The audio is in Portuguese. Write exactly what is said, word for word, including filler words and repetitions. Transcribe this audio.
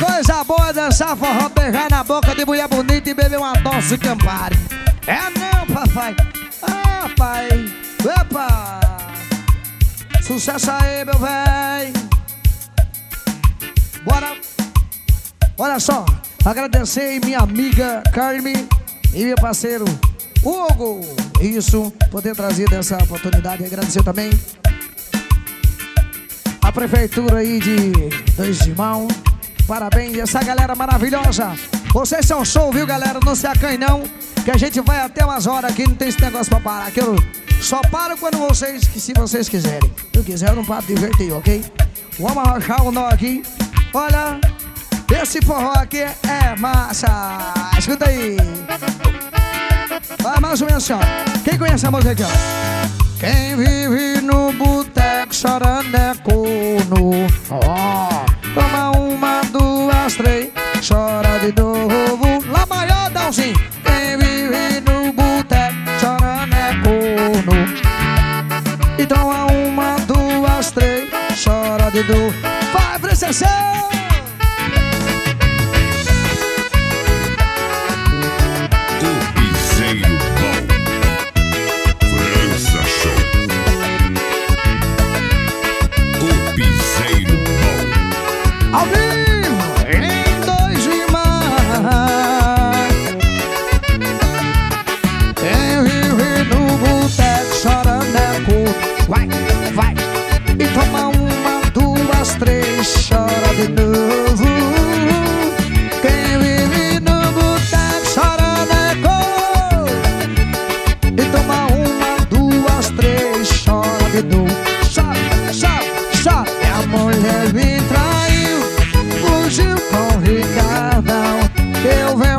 Coisa boa dançar forró, beijar na boca de mulher bonita e beber uma dose Campari. É não, papai. Ah, pai. Opa! Sucesso aí, meu véi. Bora. Olha só, agradecer minha amiga Carmen e meu parceiro Hugo. Isso, por ter trazido essa oportunidade. Agradecer também a prefeitura aí de Dois Irmãos. Parabéns, essa galera maravilhosa. Vocês são show, viu, galera? Não se acanhe não, que a gente vai até umas horas aqui. Não tem esse negócio pra parar, que eu só paro quando vocês, que se vocês quiserem. Se eu quiser, eu não paro de divertir, ok? Vamos arrochar o nó aqui. Olha, esse forró aqui é massa. Escuta aí. Vai mais ou menos assim, ó. Quem conhece a música aqui, ó? Quem vive no boteco chorando é corno. Ó, toma uma, duas, três, chora de novo. Lá maior, Dãozinho. Quem vive no boteco chorando é corno. E toma uma, duas, três, chora de novo. Vai, princesa! Ao vivo, em Dois Irmãos. Quem vive no boteco chorando é corno. Vai, vai. E toma uma, duas, três, chora de novo. Quem vive no boteco chorando é corno. E toma uma, duas, três, chora de novo. Chora, chora, chora. E a mulher me traiu, fugiu com o Ricardão. Eu venho